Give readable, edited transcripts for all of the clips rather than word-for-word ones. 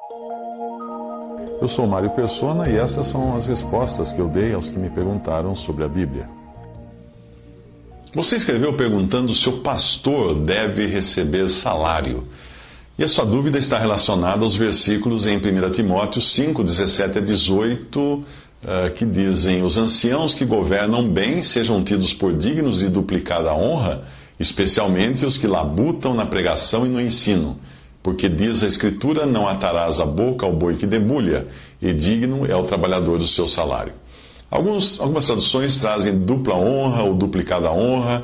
Eu sou Mário Persona e essas são as respostas que eu dei aos que me perguntaram sobre a Bíblia. Você escreveu perguntando se o pastor deve receber salário. E a sua dúvida está relacionada aos versículos em 1 Timóteo 5, 17 a 18, que dizem: os anciãos que governam bem sejam tidos por dignos de duplicada honra, especialmente os que labutam na pregação e no ensino. Porque diz a Escritura: não atarás a boca ao boi que debulha, e digno é o trabalhador do seu salário. Algumas traduções trazem dupla honra ou duplicada honra,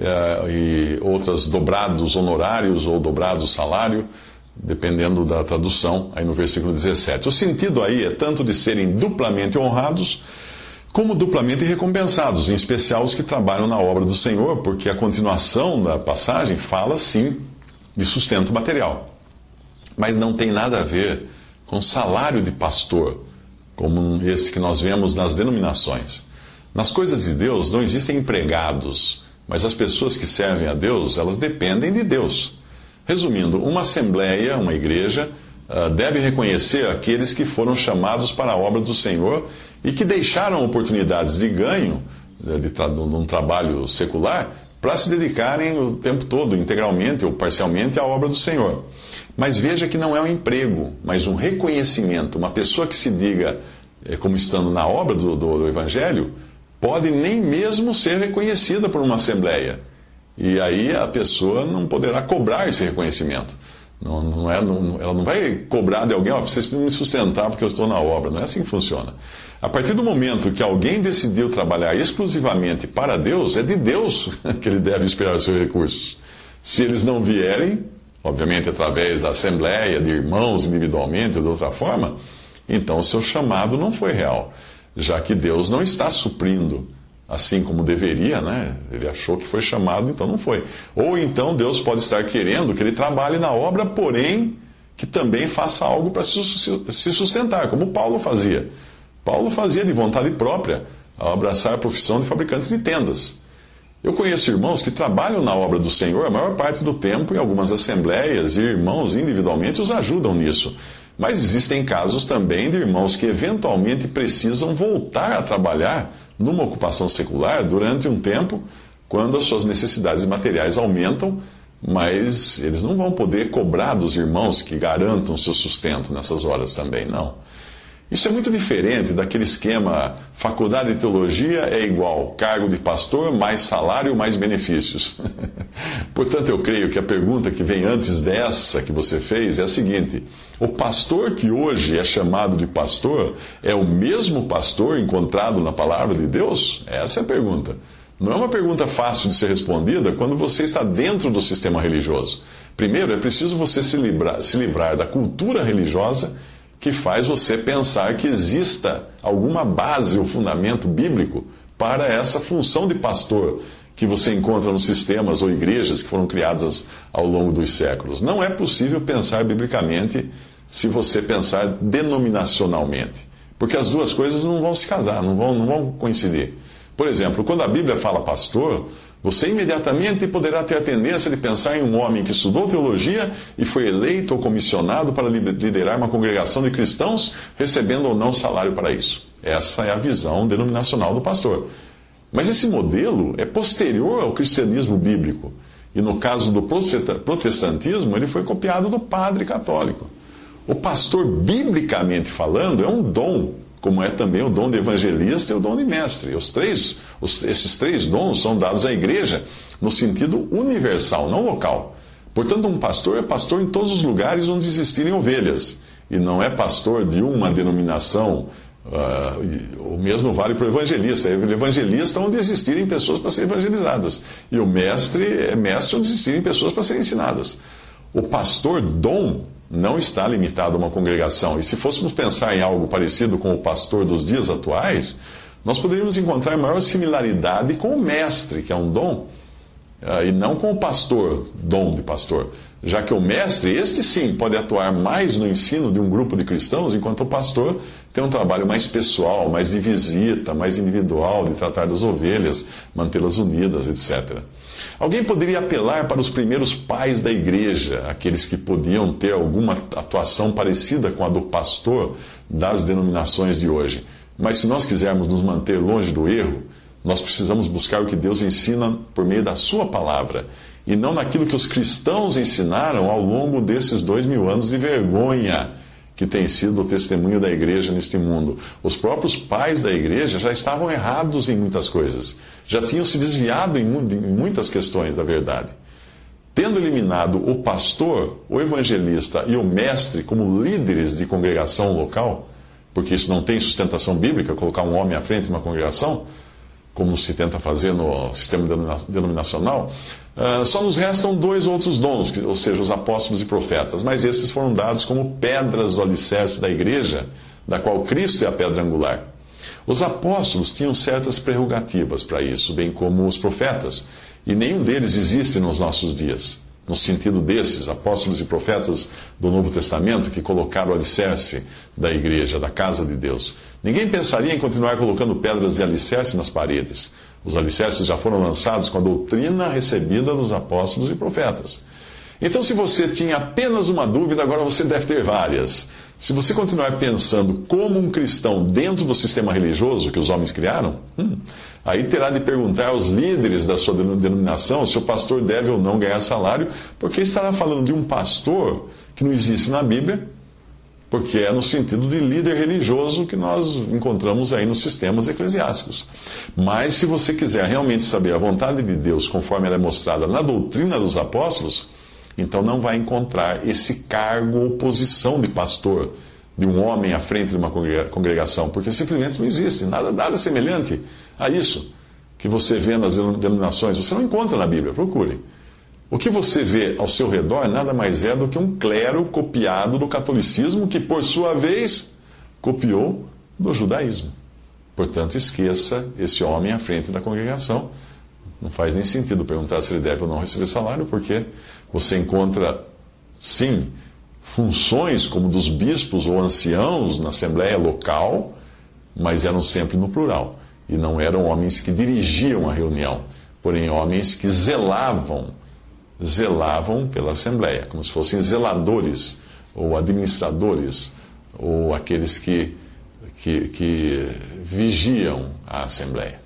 e outras dobrados honorários ou dobrado salário, dependendo da tradução, aí no versículo 17. O sentido aí é tanto de serem duplamente honrados, como duplamente recompensados, em especial os que trabalham na obra do Senhor, porque a continuação da passagem fala, sim, de sustento material. Mas não tem nada a ver com salário de pastor, como esse que nós vemos nas denominações. Nas coisas de Deus não existem empregados, mas as pessoas que servem a Deus, elas dependem de Deus. Resumindo, uma assembleia, uma igreja, deve reconhecer aqueles que foram chamados para a obra do Senhor e que deixaram oportunidades de ganho de um trabalho secular para se dedicarem o tempo todo, integralmente ou parcialmente, à obra do Senhor. Mas veja que não é um emprego, mas um reconhecimento. Uma pessoa que se diga como estando na obra do Evangelho, pode nem mesmo ser reconhecida por uma assembleia. E aí a pessoa não poderá cobrar esse reconhecimento. Ela não vai cobrar de alguém: vocês precisam me sustentar porque eu estou na obra. Não é assim que funciona. A partir do momento que alguém decidiu trabalhar exclusivamente para Deus, é de Deus que ele deve esperar os seus recursos. Se eles não vierem, obviamente através da assembleia, de irmãos individualmente ou de outra forma, então o seu chamado não foi real, já que Deus não está suprindo assim como deveria, né? Ele achou que foi chamado, então não foi. Ou então Deus pode estar querendo que ele trabalhe na obra, porém que também faça algo para se sustentar, como Paulo fazia. Paulo fazia de vontade própria ao abraçar a profissão de fabricante de tendas. Eu conheço irmãos que trabalham na obra do Senhor a maior parte do tempo em algumas assembleias, e irmãos individualmente os ajudam nisso. Mas existem casos também de irmãos que eventualmente precisam voltar a trabalhar numa ocupação secular durante um tempo, quando as suas necessidades materiais aumentam, mas eles não vão poder cobrar dos irmãos que garantam seu sustento nessas horas também, não. Isso é muito diferente daquele esquema: faculdade de teologia é igual cargo de pastor, mais salário, mais benefícios. Portanto, eu creio que a pergunta que vem antes dessa que você fez é a seguinte: o pastor que hoje é chamado de pastor é o mesmo pastor encontrado na palavra de Deus? Essa é a pergunta. Não é uma pergunta fácil de ser respondida quando você está dentro do sistema religioso. Primeiro, é preciso você se livrar da cultura religiosa que faz você pensar que exista alguma base ou fundamento bíblico para essa função de pastor que você encontra nos sistemas ou igrejas que foram criadas ao longo dos séculos. Não é possível pensar biblicamente se você pensar denominacionalmente, porque as duas coisas não vão se casar, não vão coincidir. Por exemplo, quando a Bíblia fala pastor, você imediatamente poderá ter a tendência de pensar em um homem que estudou teologia e foi eleito ou comissionado para liderar uma congregação de cristãos, recebendo ou não salário para isso. Essa é a visão denominacional do pastor. Mas esse modelo é posterior ao cristianismo bíblico. E no caso do protestantismo, ele foi copiado do padre católico. O pastor, biblicamente falando, é um dom, como é também o dom de evangelista e o dom de mestre. Esses três dons são dados à igreja no sentido universal, não local. Portanto, um pastor é pastor em todos os lugares onde existirem ovelhas, e não é pastor de uma denominação. O mesmo vale para o evangelista. É evangelista onde existirem pessoas para serem evangelizadas, e o mestre é mestre onde existirem pessoas para serem ensinadas. O pastor dom não está limitado a uma congregação. E se fôssemos pensar em algo parecido com o pastor dos dias atuais, nós poderíamos encontrar maior similaridade com o mestre, que é um dom, e não com o pastor, dom de pastor. Já que o mestre, este sim, pode atuar mais no ensino de um grupo de cristãos, enquanto o pastor tem um trabalho mais pessoal, mais de visita, mais individual, de tratar das ovelhas, mantê-las unidas, etc. Alguém poderia apelar para os primeiros pais da igreja, aqueles que podiam ter alguma atuação parecida com a do pastor das denominações de hoje. Mas se nós quisermos nos manter longe do erro, nós precisamos buscar o que Deus ensina por meio da sua palavra, e não naquilo que os cristãos ensinaram ao longo desses 2000 anos de vergonha que tem sido o testemunho da igreja neste mundo. Os próprios pais da igreja já estavam errados em muitas coisas, já tinham se desviado em muitas questões da verdade. Tendo eliminado o pastor, o evangelista e o mestre como líderes de congregação local, porque isso não tem sustentação bíblica, colocar um homem à frente de uma congregação, como se tenta fazer no sistema denominacional, só nos restam 2 outros dons, ou seja, os apóstolos e profetas, mas esses foram dados como pedras do alicerce da igreja, da qual Cristo é a pedra angular. Os apóstolos tinham certas prerrogativas para isso, bem como os profetas, e nenhum deles existe nos nossos dias, no sentido desses apóstolos e profetas do Novo Testamento que colocaram o alicerce da igreja, da casa de Deus. Ninguém pensaria em continuar colocando pedras de alicerce nas paredes. Os alicerces já foram lançados com a doutrina recebida dos apóstolos e profetas. Então, se você tinha apenas uma dúvida, agora você deve ter várias. Se você continuar pensando como um cristão dentro do sistema religioso que os homens criaram, aí terá de perguntar aos líderes da sua denominação se o pastor deve ou não ganhar salário, porque estará falando de um pastor que não existe na Bíblia, porque é no sentido de líder religioso que nós encontramos aí nos sistemas eclesiásticos. Mas se você quiser realmente saber a vontade de Deus conforme ela é mostrada na doutrina dos apóstolos, então não vai encontrar esse cargo ou posição de pastor, de um homem à frente de uma congregação, porque simplesmente não existe nada semelhante a isso que você vê nas denominações. Você não encontra na Bíblia, procure. O que você vê ao seu redor nada mais é do que um clero copiado do catolicismo, que por sua vez copiou do judaísmo. Portanto, esqueça esse homem à frente da congregação. Não faz nem sentido perguntar se ele deve ou não receber salário, porque você encontra, sim, funções como dos bispos ou anciãos na assembleia local, mas eram sempre no plural. E não eram homens que dirigiam a reunião, porém homens que zelavam pela assembleia, como se fossem zeladores ou administradores, ou aqueles que vigiam a assembleia.